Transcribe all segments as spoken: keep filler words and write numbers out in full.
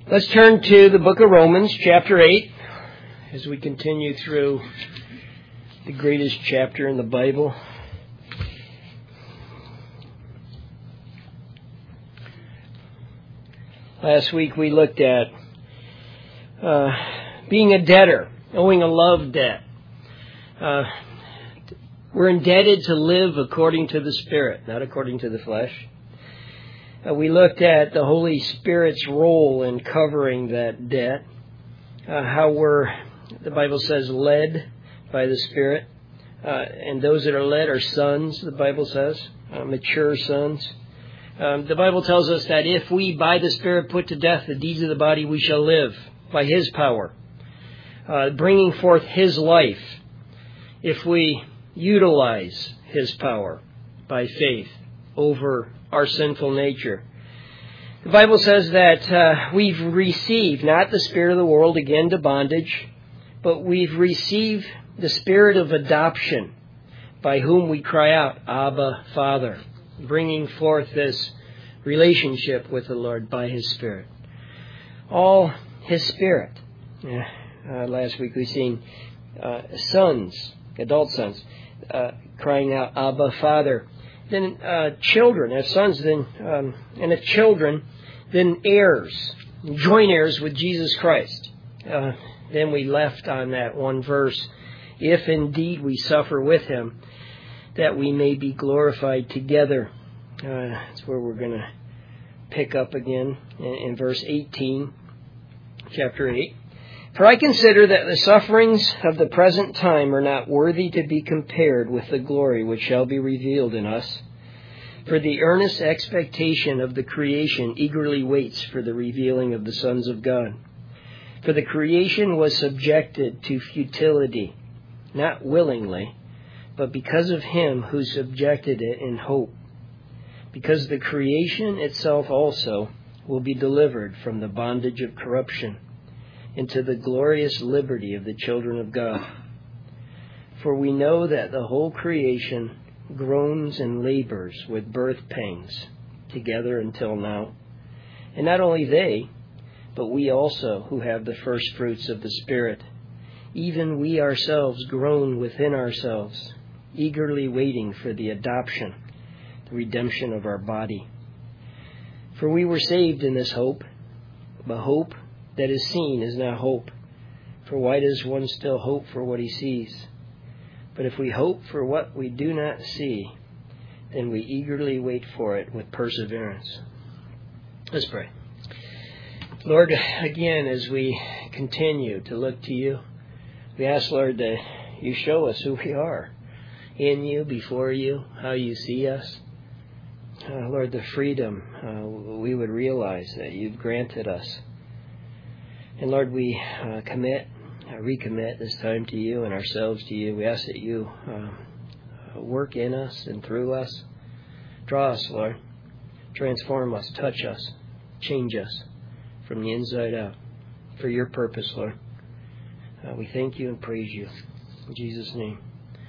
Let's turn to the book of Romans, chapter eight, as we continue through the greatest chapter in the Bible. Last week we looked at uh, being a debtor, owing a love debt. Uh, we're indebted to live according to the Spirit, not according to the flesh. Uh, we looked at the Holy Spirit's role in covering that debt, uh, how we're, the Bible says, led by the Spirit. Uh, and those that are led are sons, the Bible says, uh, mature sons. Um, the Bible tells us that if we, by the Spirit, put to death the deeds of the body, we shall live by His power, uh, bringing forth His life, if we utilize His power by faith over our sinful nature. The Bible says that uh, we've received not the spirit of the world again to bondage, but we've received the spirit of adoption, by whom we cry out, Abba, Father, bringing forth this relationship with the Lord by His Spirit. All His Spirit. Uh, last week we've seen uh, sons, adult sons, uh, crying out, Abba, Father. Then uh, children, if sons, then um, and if children, then heirs, joint heirs with Jesus Christ. Uh, then we left on that one verse, if indeed we suffer with Him, that we may be glorified together. Uh, that's where we're going to pick up again in, in verse eighteen, chapter eight. For I consider that the sufferings of the present time are not worthy to be compared with the glory which shall be revealed in us. For the earnest expectation of the creation eagerly waits for the revealing of the sons of God. For the creation was subjected to futility, not willingly, but because of Him who subjected it in hope. Because the creation itself also will be delivered from the bondage of corruption into the glorious liberty of the children of God. For we know that the whole creation groans and labors with birth pangs together until now. And not only they, but we also who have the first fruits of the Spirit, even we ourselves groan within ourselves, eagerly waiting for the adoption, the redemption of our body. For we were saved in this hope, but hope that is seen is not hope. For why does one still hope for what he sees? But if we hope for what we do not see, then we eagerly wait for it with perseverance. Let's pray. Lord, again, as we continue to look to You, we ask, Lord, that You show us who we are in You, before You, how You see us. Uh, Lord, the freedom uh, we would realize that You've granted us. And Lord, we uh, commit, uh, recommit this time to You and ourselves to You. We ask that You uh, work in us and through us. Draw us, Lord. Transform us, touch us, change us from the inside out for Your purpose, Lord. Uh, we thank You and praise You. In Jesus' name.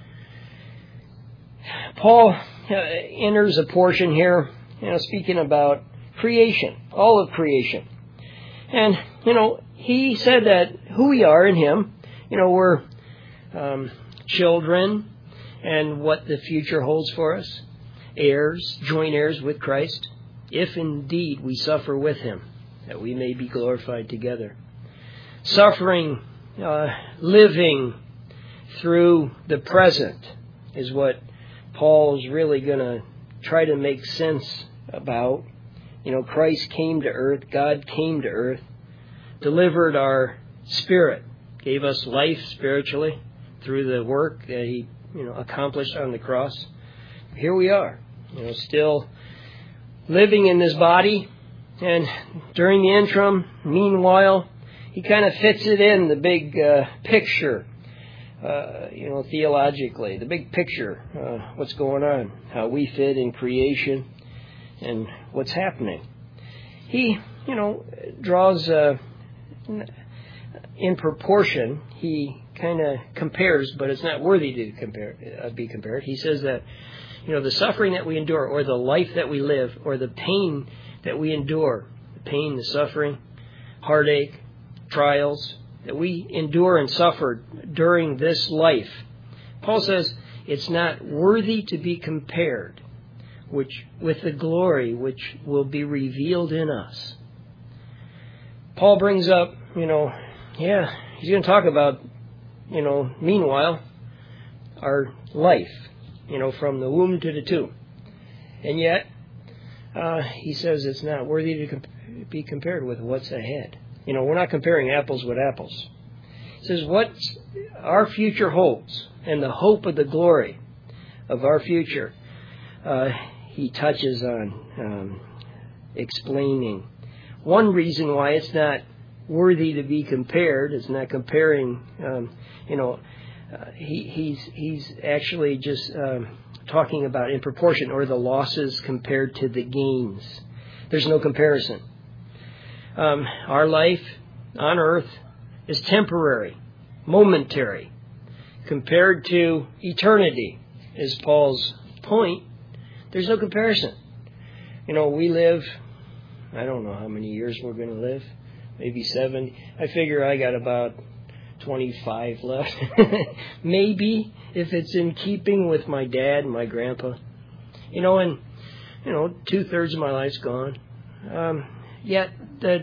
Paul uh, enters a portion here, you know, speaking about creation, all of creation. And, you know, he said that who we are in Him, you know, we're um, children and what the future holds for us, heirs, joint heirs with Christ, if indeed we suffer with Him, that we may be glorified together. Suffering, uh, living through the present is what Paul is really going to try to make sense about. You know, Christ came to earth, God came to earth, delivered our spirit, gave us life spiritually through the work that He, you know, accomplished on the cross. Here we are, you know, still living in this body, and during the interim, meanwhile, He kind of fits it in the big uh, picture, uh, you know, theologically, the big picture, uh, what's going on, how we fit in creation, and what's happening. He, you know, draws, uh, in proportion, he kind of compares, but it's not worthy to compare, uh, be compared. He says that, you know, the suffering that we endure, or the life that we live, or the pain that we endure, the pain, the suffering, heartache, trials that we endure and suffer during this life. Paul says it's not worthy to be compared which with the glory which will be revealed in us. Paul brings up, you know, yeah, he's going to talk about, you know, meanwhile, our life, you know, from the womb to the tomb. And yet, uh, he says it's not worthy to comp- be compared with what's ahead. You know, we're not comparing apples with apples. He says what our future holds and the hope of the glory of our future, uh, he touches on um, explaining. One reason why it's not worthy to be compared, it's not comparing, um, you know, uh, he, he's he's actually just um, talking about in proportion, or the losses compared to the gains. There's no comparison. Um, our life on earth is temporary, momentary, compared to eternity, is Paul's point. There's no comparison. You know, we live, I don't know how many years we're going to live, maybe seven. I figure I got about twenty-five left. Maybe, if it's in keeping with my dad and my grandpa. You know, and, you know, two-thirds of my life's gone. Um, yet, the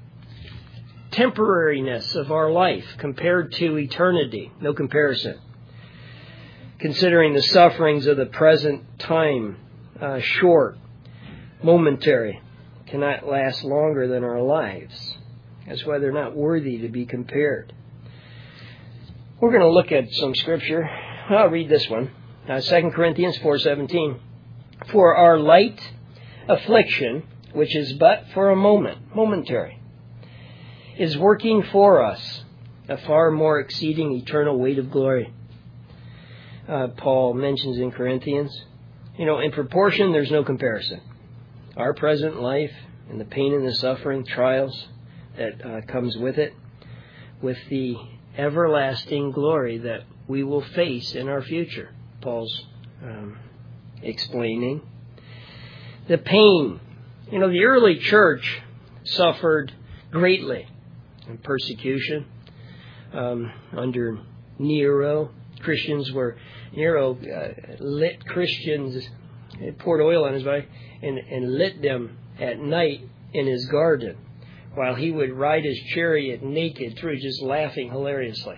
temporariness of our life compared to eternity, no comparison. Considering the sufferings of the present time, uh, short, momentary, cannot last longer than our lives. That's why they're not worthy to be compared. We're going to look at some scripture. I'll read this one. Uh, Second Corinthians four seventeen. For our light affliction, which is but for a moment, momentary, is working for us a far more exceeding eternal weight of glory. Uh, Paul mentions in Corinthians, you know, in proportion, there's no comparison. Our present life and the pain and the suffering, trials that uh, comes with it, with the everlasting glory that we will face in our future. Paul's um, explaining the pain. You know, the early church suffered greatly in persecution um, under Nero. Christians were, Nero uh, lit Christians, poured oil on his body and, and lit them at night in his garden while he would ride his chariot naked through, just laughing hilariously.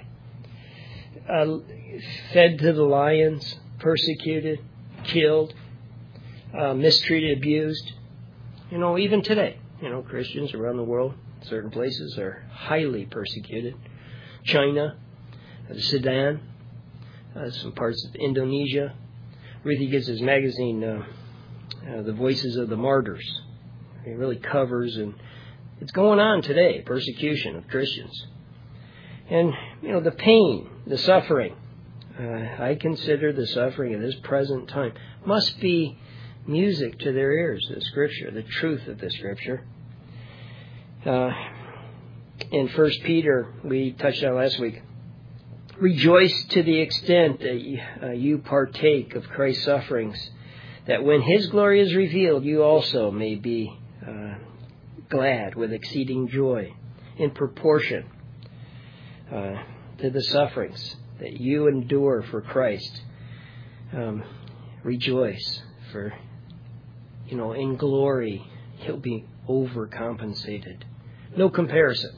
Uh, fed to the lions, persecuted, killed, uh, mistreated, abused. You know, even today, you know, Christians around the world, certain places are highly persecuted. China, uh, Sudan, uh, some parts of Indonesia. Ruthie gives his magazine, uh, uh, The Voices of the Martyrs. It really covers, and it's going on today, persecution of Christians. And, you know, the pain, the suffering, uh, I consider the suffering of this present time must be music to their ears, the Scripture, the truth of the Scripture. Uh, in First Peter, we touched on last week, rejoice to the extent that you, uh, you partake of Christ's sufferings, that when His glory is revealed, you also may be uh, glad with exceeding joy in proportion uh, to the sufferings that you endure for Christ. Um, rejoice, for, you know, in glory, He'll be overcompensated. No comparison.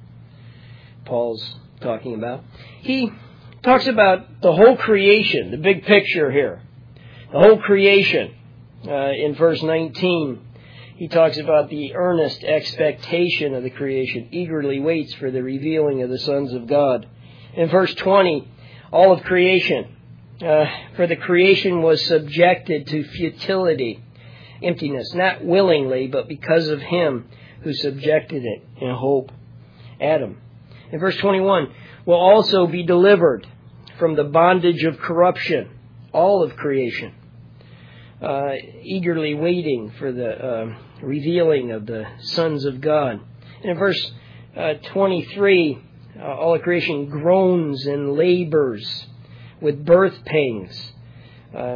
Paul's talking about. He talks about the whole creation, the big picture here. The whole creation. Uh, in verse nineteen, he talks about the earnest expectation of the creation, eagerly waits for the revealing of the sons of God. In verse twenty, all of creation, uh, for the creation was subjected to futility, emptiness, not willingly, but because of Him who subjected it in hope, Adam. In verse twenty-one, will also be delivered from the bondage of corruption, all of creation, uh, eagerly waiting for the uh, revealing of the sons of God. And in verse uh, twenty-three, uh, all of creation groans and labors with birth pains. Uh,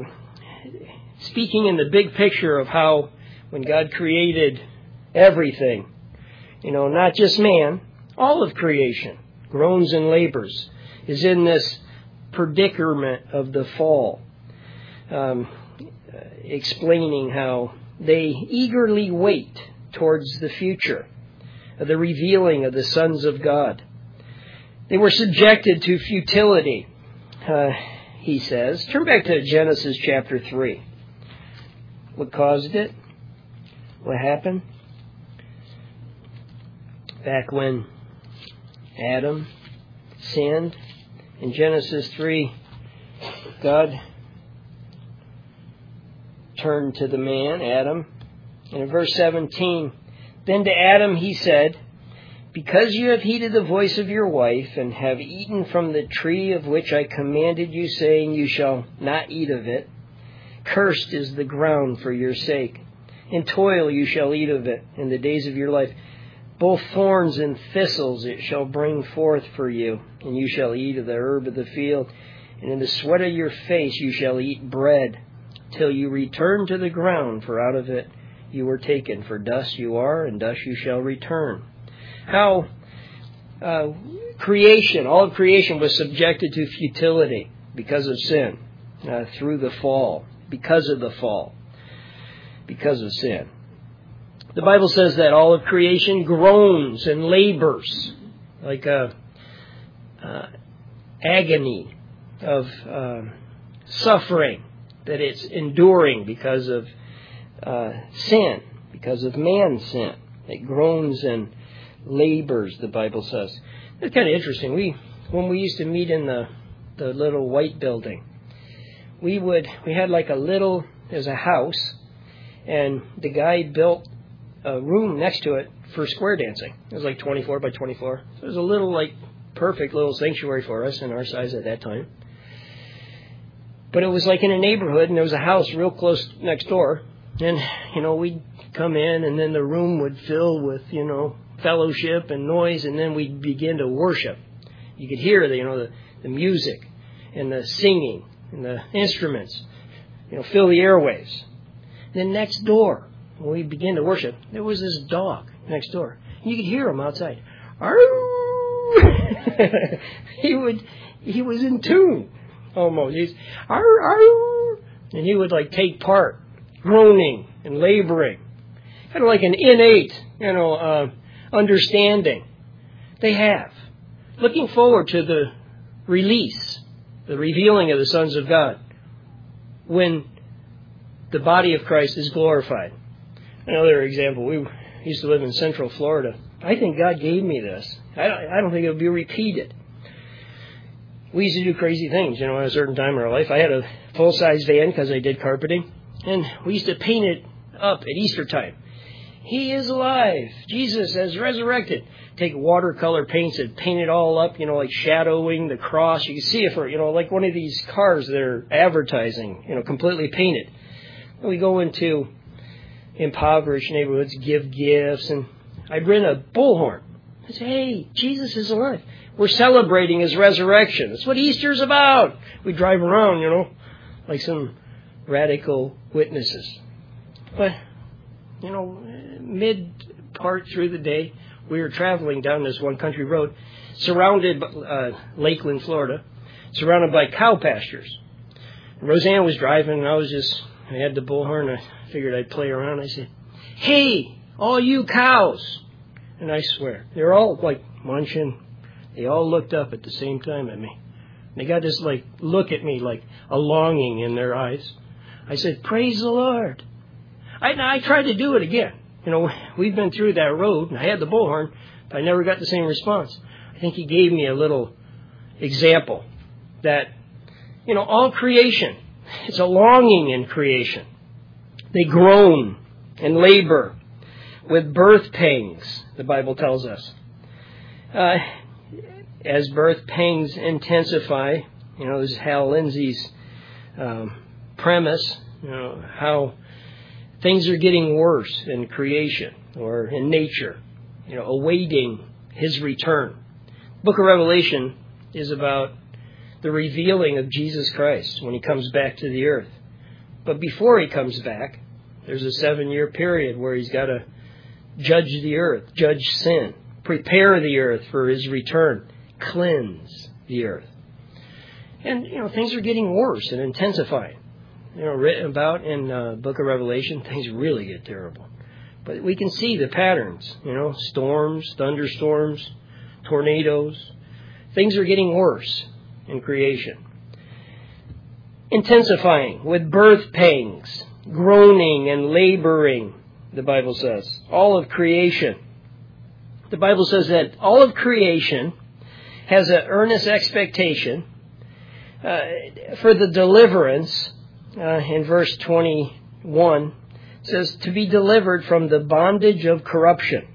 speaking in the big picture of how when God created everything, You know, not just man, all of creation groans and labors, is in this predicament of the fall, um, explaining how they eagerly wait towards the future, the revealing of the sons of God. They were subjected to futility, uh, he says. Turn back to Genesis chapter three. What caused it? What happened? Back when Adam sinned, in Genesis three, God turned to the man, Adam. And in verse seventeen, then to Adam he said, because you have heeded the voice of your wife, and have eaten from the tree of which I commanded you, saying, you shall not eat of it, cursed is the ground for your sake. In toil you shall eat of it in the days of your life. Both thorns and thistles it shall bring forth for you, and you shall eat of the herb of the field. And in the sweat of your face you shall eat bread, till you return to the ground, for out of it you were taken. For dust you are, and dust you shall return. How uh, creation, all of creation was subjected to futility because of sin, uh, through the fall, because of the fall, because of sin. The Bible says that all of creation groans and labors, like a uh, agony of uh, suffering that it's enduring because of uh, sin, because of man's sin. It groans and labors, the Bible says. It's kind of interesting. We, when we used to meet in the the little white building, we would we had like a little there's a house, and the guy built a room next to it for square dancing. It was like twenty-four by twenty-four. So it was a little, like, perfect little sanctuary for us in our size at that time. But it was like in a neighborhood, and there was a house real close next door. And, you know, we'd come in, and then the room would fill with, you know, fellowship and noise, and then we'd begin to worship. You could hear the, you know, the, the music and the singing and the instruments, you know, fill the airwaves. Then next door, when we began to worship, there was this dog next door. You could hear him outside. he would, he was in tune, almost. He's, arr, arr, and he would like take part, groaning and laboring, kind of like an innate, you know, uh, understanding they have, looking forward to the release, the revealing of the sons of God, when the body of Christ is glorified. Another example, we used to live in Central Florida. I think God gave me this. I don't, I don't think it will be repeated. We used to do crazy things, you know, at a certain time in our life. I had a full-size van because I did carpeting, and we used to paint it up at Easter time. He is alive. Jesus has resurrected. Take watercolor paints and paint it all up, you know, like shadowing the cross. You can see it for, you know, like one of these cars they're advertising, you know, completely painted. And we go into impoverished neighborhoods, give gifts, and I'd rent a bullhorn. I say, hey, Jesus is alive. We're celebrating His resurrection. That's what Easter's about. We drive around, you know, like some radical witnesses. But, you know, mid-part through the day, we were traveling down this one country road, surrounded by uh, Lakeland, Florida, surrounded by cow pastures. And Roseanne was driving, and I was just, I had the bullhorn, I figured I'd play around. I said, hey, all you cows. And I swear, they were all like munching. They all looked up at the same time at me. They got this like look at me, like a longing in their eyes. I said, praise the Lord. I, I tried to do it again. You know, we've been through that road, and I had the bullhorn, but I never got the same response. I think He gave me a little example that, you know, all creation, it's a longing in creation. They groan and labor with birth pangs, the Bible tells us. Uh, as birth pangs intensify, you know, this is Hal Lindsey's um, premise, you know, how things are getting worse in creation or in nature, you know, awaiting His return. The book of Revelation is about the revealing of Jesus Christ when He comes back to the earth. But before He comes back, there's a seven-year period where He's got to judge the earth, judge sin, prepare the earth for his return, cleanse the earth. And, you know, things are getting worse and intensifying. You know, written about in the uh, book of Revelation, things really get terrible. But we can see the patterns, you know, storms, thunderstorms, tornadoes. Things are getting worse in creation. Intensifying with birth pangs, groaning and laboring, the Bible says. All of creation. The Bible says that all of creation has an earnest expectation uh, for the deliverance. Uh, in verse twenty-one, it says, to be delivered from the bondage of corruption.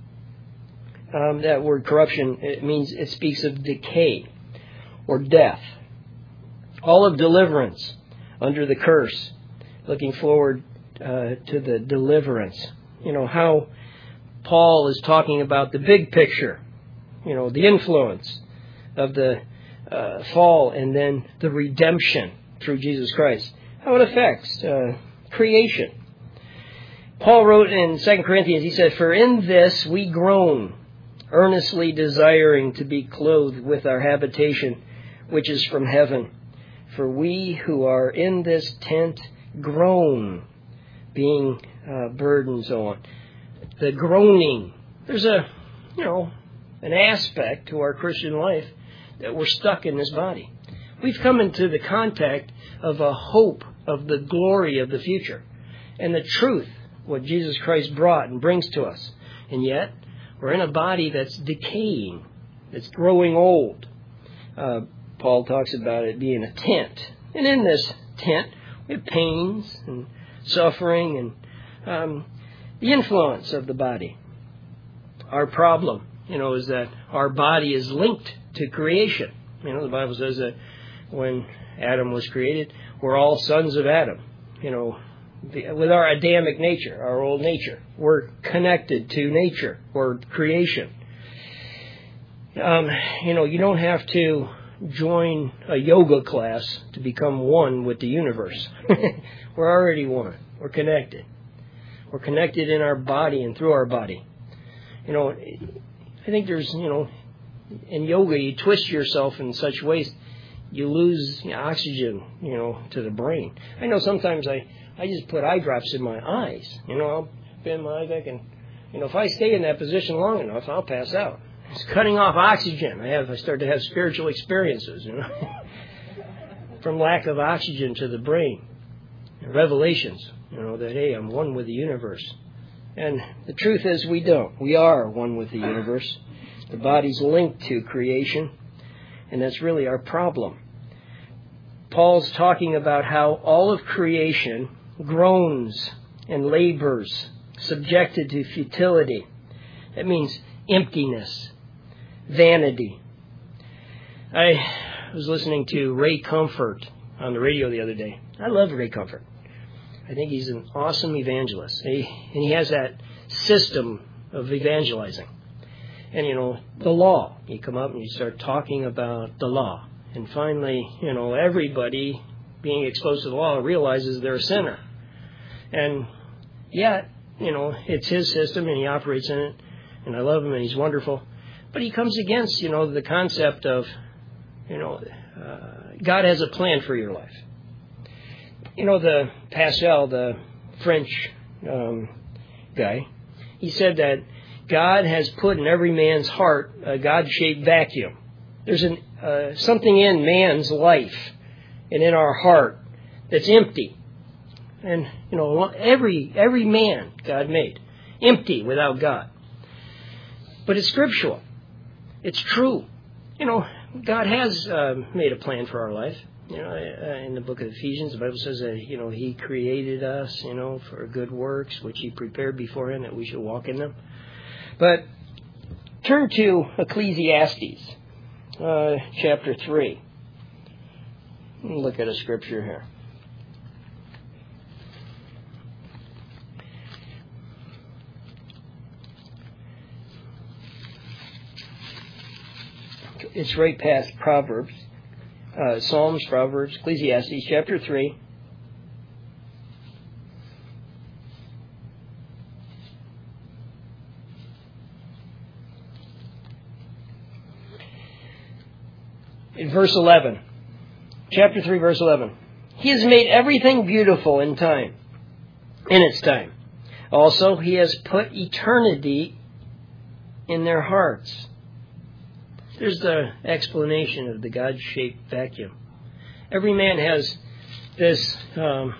Um, that word corruption, it means, it speaks of decay or death. All of deliverance under the curse, looking forward uh, to the deliverance. You know, how Paul is talking about the big picture, you know, the influence of the uh, fall and then the redemption through Jesus Christ. How it affects uh, creation. Paul wrote in Second Corinthians, he said, for in this we groan, earnestly desiring to be clothed with our habitation, which is from heaven. For we who are in this tent groan, being uh, burdened and so on. The groaning, there's a, you know, an aspect to our Christian life that we're stuck in this body. We've come into the contact of a hope of the glory of the future and the truth, what Jesus Christ brought and brings to us. And yet, we're in a body that's decaying, that's growing old. Uh, Paul talks about it being a tent. And in this tent, we have pains and suffering and um, the influence of the body. Our problem, you know, is that our body is linked to creation. You know, the Bible says that when Adam was created, we're all sons of Adam. You know, with our Adamic nature, our old nature. We're connected to nature or creation. Um, you know, you don't have to join a yoga class to become one with the universe. We're already one. We're connected. We're connected in our body and through our body. You know, I think there's, you know, in yoga you twist yourself in such ways you lose oxygen, you know, to the brain. I know sometimes I, I just put eye drops in my eyes. You know, I'll bend my eyes back and, you know, if I stay in that position long enough, I'll pass out. It's cutting off oxygen. I have, I start to have spiritual experiences, you know, from lack of oxygen to the brain. Revelations, you know, that, hey, I'm one with the universe. And the truth is we don't. We are one with the universe. The body's linked to creation, and that's really our problem. Paul's talking about how all of creation groans and labors, subjected to futility. That means emptiness, vanity. I was listening to Ray Comfort on the radio the other day. I love Ray Comfort. I think he's an awesome evangelist. He, and he has that system of evangelizing. And, you know, the law. You come up and you start talking about the law. And finally, you know, everybody being exposed to the law realizes they're a sinner. And yet, you know, it's his system and he operates in it. And I love him and he's wonderful. But he comes against, you know, the concept of, you know, uh, God has a plan for your life. You know, the Pascal, the French um, guy, he said that God has put in every man's heart a God-shaped vacuum. There's an, uh, something in man's life and in our heart that's empty. And, you know, every every man God made, empty without God. But it's scriptural. It's true. You know, God has uh, made a plan for our life. You know, uh, in the book of Ephesians, the Bible says that, you know, He created us, you know, for good works, which He prepared beforehand that we should walk in them. But turn to Ecclesiastes, uh, chapter three. Look at a scripture here. It's right past Proverbs, uh, Psalms, Proverbs, Ecclesiastes, chapter three. In verse eleven, chapter three, verse eleven, He has made everything beautiful in time, in its time. Also, He has put eternity in their hearts. There's the explanation of the God-shaped vacuum. Every man has this um,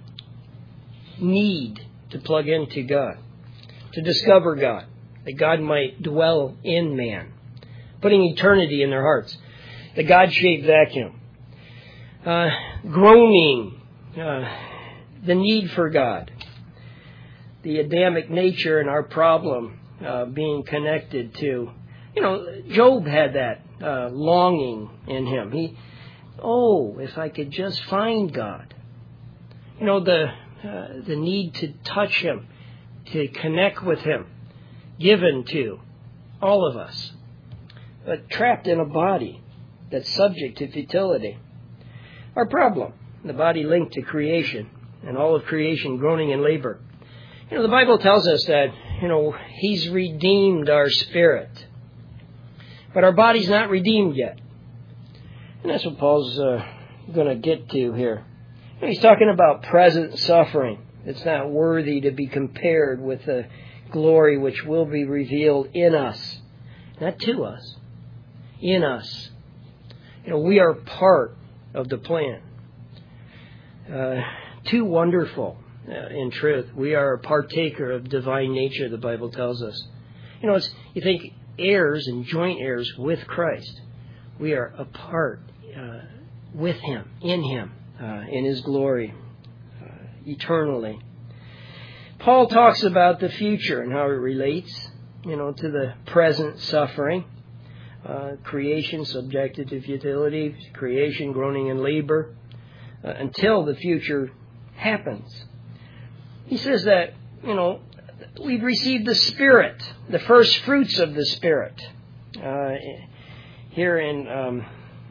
need to plug into God, to discover God, that God might dwell in man, putting eternity in their hearts. The God-shaped vacuum. Uh, groaning, uh, the need for God, the Adamic nature and our problem uh, being connected to, you know, Job had that uh, longing in him. He, oh, if I could just find God. You know, the uh, the need to touch Him, to connect with Him, given to all of us, but trapped in a body that's subject to futility. Our problem, the body linked to creation, and all of creation groaning in labor. You know, the Bible tells us that, you know, He's redeemed our spirit. But our body's not redeemed yet. And that's what Paul's uh, going to get to here. He's talking about present suffering. It's not worthy to be compared with the glory which will be revealed in us. Not to us. In us. You know, we are part of the plan. Uh, too wonderful, uh, in truth. We are a partaker of divine nature, the Bible tells us. You know, it's, you think heirs and joint heirs with Christ. We are a part uh, with Him, in Him, uh, in His glory, uh, eternally. Paul talks about the future and how it relates, you know, to the present suffering. Uh, creation subjected to futility, creation groaning in labor, uh, until the future happens. He says that, you know, we've received the Spirit, the first fruits of the Spirit. Uh, here in um,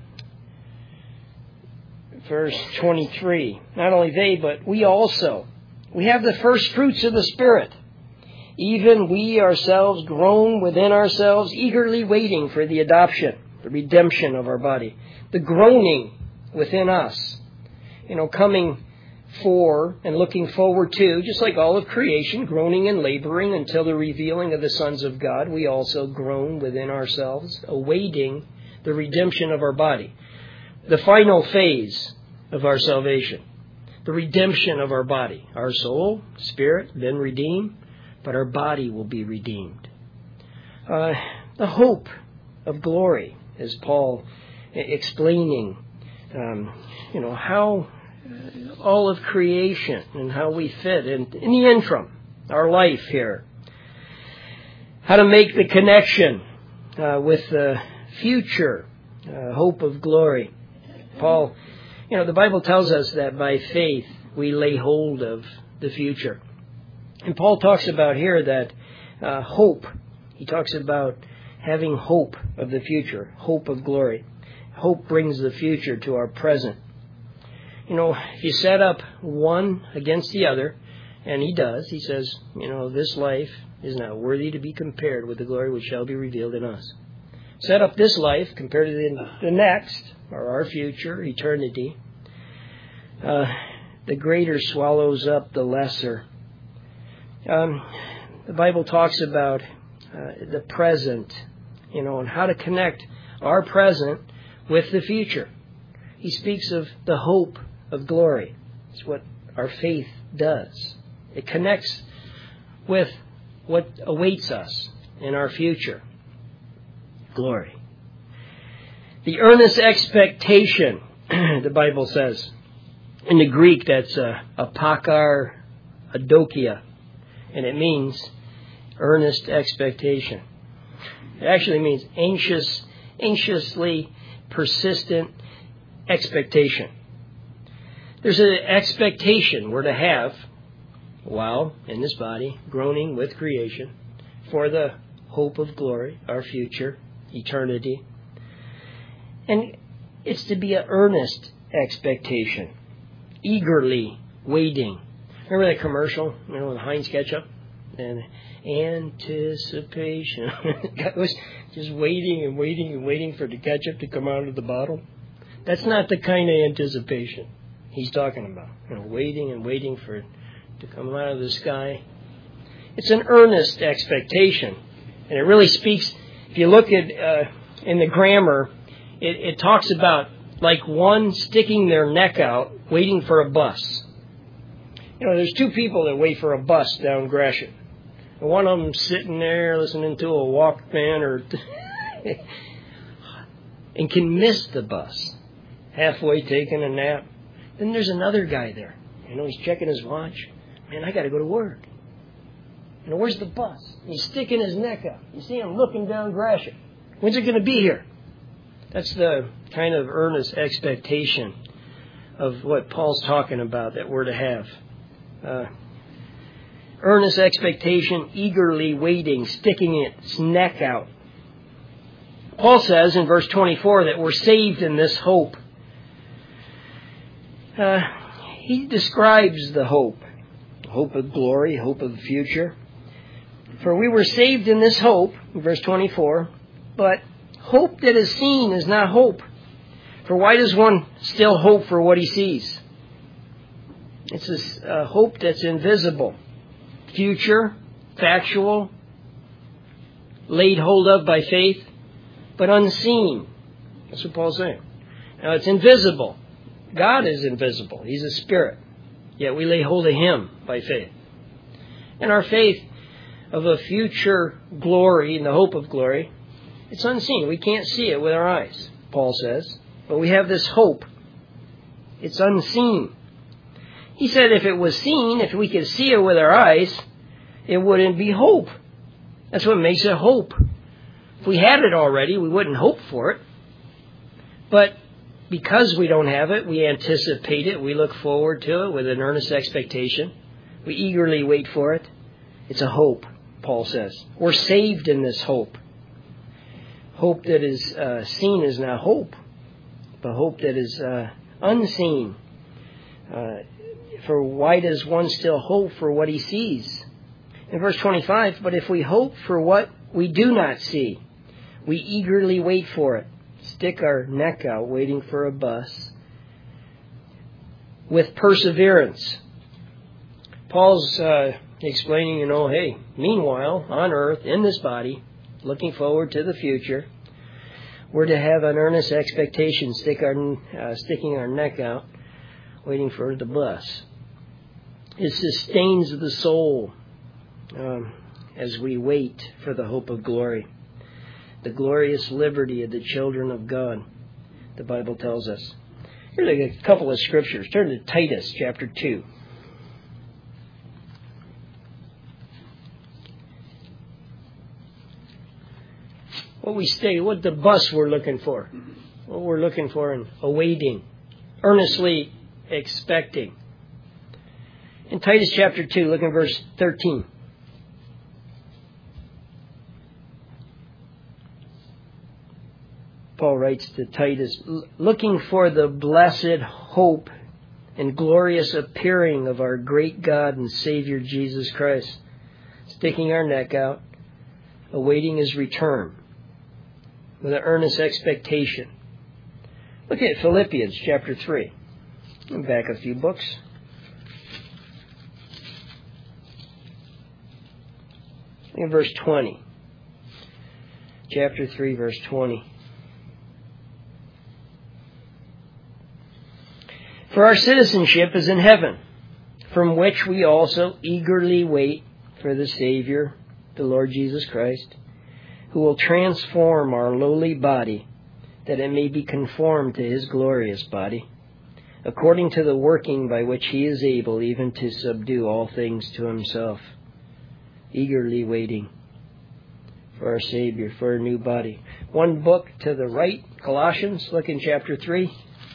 verse twenty-three, not only they, but we also. We have the first fruits of the Spirit. Even we ourselves groan within ourselves, eagerly waiting for the adoption, the redemption of our body. The groaning within us, you know, coming for and looking forward to, just like all of creation, groaning and laboring until the revealing of the sons of God, we also groan within ourselves, awaiting the redemption of our body. The final phase of our salvation, the redemption of our body. Our soul, spirit, been redeemed, but our body will be redeemed. Uh, the hope of glory, as Paul explaining, um, you know, how all of creation and how we fit in, in the interim, our life here. How to make the connection uh, with the future uh, hope of glory. Paul, you know, the Bible tells us that by faith we lay hold of the future. And Paul talks about here that uh, hope. He talks about having hope of the future, hope of glory. Hope brings the future to our present. You know, if you set up one against the other, and he does, he says, you know, this life is not worthy to be compared with the glory which shall be revealed in us. Set up this life compared to the, the next, or our future, eternity. Uh, the greater swallows up the lesser. Um, the Bible talks about uh, the present, you know, and how to connect our present with the future. He speaks of the hope of glory. It's what our faith does. It connects with what awaits us in our future. Glory. The earnest expectation, the Bible says. In the Greek, that's uh, apakar adokia. And it means earnest expectation. It actually means anxious, anxiously persistent expectation. There's an expectation we're to have while in this body, groaning with creation, for the hope of glory, our future, eternity. And it's to be an earnest expectation, eagerly waiting. Remember that commercial, you know, with Heinz ketchup? And anticipation. God was just waiting and waiting and waiting for the ketchup to come out of the bottle. That's not the kind of anticipation he's talking about. You know, waiting and waiting for it to come out of the sky. It's an earnest expectation. And it really speaks, if you look at uh, in the grammar, it, it talks about like one sticking their neck out waiting for a bus. You know, there's two people that wait for a bus down Gresham. And one of them's sitting there listening to a Walkman or and can miss the bus, halfway taking a nap. Then there's another guy there. You know, he's checking his watch. Man, I got to go to work. You know, where's the bus? And he's sticking his neck out. You see him looking down Gresham. When's it going to be here? That's the kind of earnest expectation of what Paul's talking about that we're to have. Uh, earnest expectation, eagerly waiting, sticking its neck out. Paul says in verse twenty-four that we're saved in this hope. Uh, he describes the hope. Hope of glory, hope of the future. For we were saved in this hope, verse twenty-four, but hope that is seen is not hope. For why does one still hope for what he sees? It's a uh, hope that's invisible, future, factual, laid hold of by faith, but unseen. That's what Paul's saying. Now it's invisible. God is invisible. He's a spirit. Yet we lay hold of Him by faith. And our faith of a future glory and the hope of glory, it's unseen. We can't see it with our eyes, Paul says. But we have this hope. It's unseen. He said if it was seen, if we could see it with our eyes, it wouldn't be hope. That's what makes it hope. If we had it already, we wouldn't hope for it. But because we don't have it, we anticipate it. We look forward to it with an earnest expectation. We eagerly wait for it. It's a hope, Paul says. We're saved in this hope. Hope that is uh, seen is not hope, but hope that is uh, unseen. Uh, for why does one still hope for what he sees? In verse twenty-five, but if we hope for what we do not see, we eagerly wait for it. Stick our neck out waiting for a bus with perseverance. Paul's uh, explaining, you know, hey, meanwhile, on earth, in this body, looking forward to the future, we're to have an earnest expectation, stick our, uh, sticking our neck out, waiting for the bus. It sustains the soul um, as we wait for the hope of glory. The glorious liberty of the children of God, the Bible tells us. Here's a couple of scriptures. Turn to Titus chapter two. What we stay, what the bus we're looking for. What we're looking for and awaiting. Earnestly expecting. In Titus chapter two, look at verse thirteen. Paul writes to Titus, looking for the blessed hope and glorious appearing of our great God and Savior Jesus Christ, sticking our neck out, awaiting His return with an earnest expectation. Look at Philippians chapter three. I'm back a few books. In verse twenty. Chapter three, verse twenty. For our citizenship is in heaven, from which we also eagerly wait for the Savior, the Lord Jesus Christ, who will transform our lowly body, that it may be conformed to His glorious body, according to the working by which He is able even to subdue all things to Himself, eagerly waiting for our Savior, for a new body. One book to the right, Colossians, look in chapter three.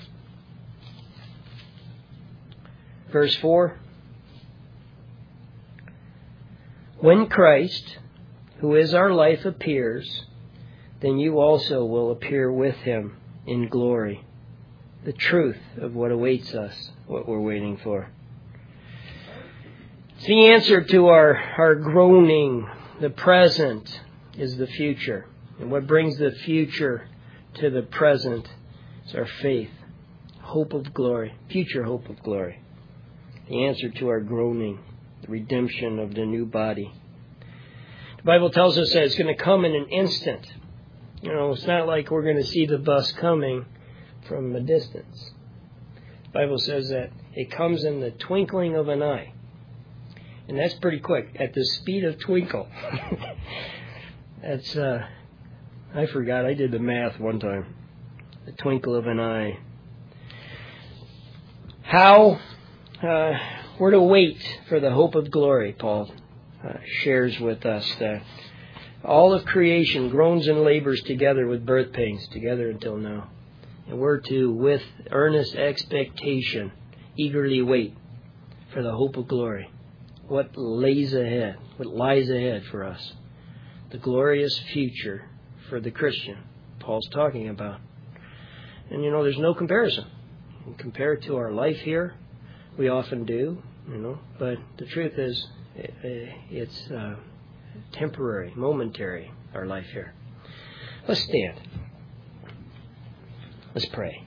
Verse four, when Christ, who is our life, appears, then you also will appear with Him in glory. The truth of what awaits us, what we're waiting for. It's the answer to our, our groaning. The present is the future. And what brings the future to the present is our faith. Hope of glory. Future hope of glory. The answer to our groaning. The redemption of the new body. The Bible tells us that it's going to come in an instant. You know, it's not like we're going to see the bus coming from a distance. The Bible says that it comes in the twinkling of an eye. And that's pretty quick. At the speed of twinkle. That's, uh, I forgot. I did the math one time. The twinkle of an eye. How uh, we're to wait for the hope of glory, Paul uh, shares with us that all of creation groans and labors together with birth pains, together until now. And we're to, with earnest expectation, eagerly wait for the hope of glory. What lays ahead, what lies ahead for us. The glorious future for the Christian Paul's talking about. And you know, there's no comparison. You compare it to our life here, we often do, you know, but the truth is it's uh, temporary, momentary, our life here. Let's stand. Let's pray.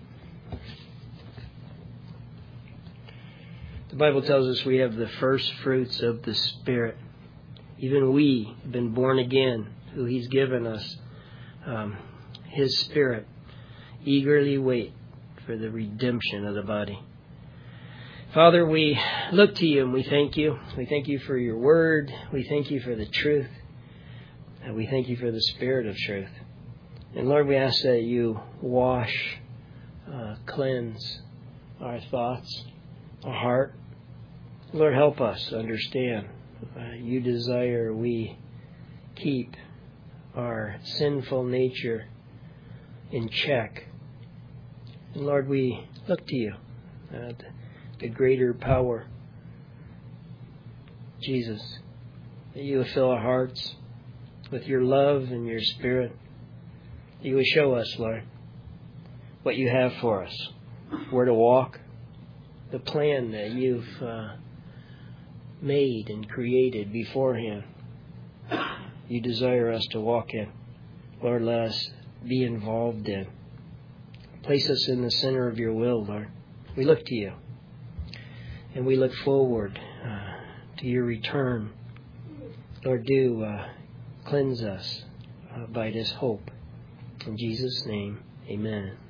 The Bible tells us we have the first fruits of the Spirit. Even we have been born again, who He's given us um, His Spirit. Eagerly wait for the redemption of the body. Father, we look to You and we thank You. We thank You for Your Word. We thank You for the truth. And we thank You for the Spirit of truth. And Lord, we ask that You wash, uh, cleanse our thoughts, our heart. Lord, help us understand. Uh, you desire we keep our sinful nature in check. And Lord, we look to You, uh, the, the greater power, Jesus, that You will fill our hearts with Your love and Your Spirit. That You will show us, Lord, what You have for us, where to walk, the plan that You've uh, made and created beforehand. You desire us to walk in. Lord, let us be involved in. Place us in the center of Your will, Lord. We look to You. And we look forward uh, to Your return. Lord, do uh, cleanse us uh, by this hope. In Jesus' name, amen.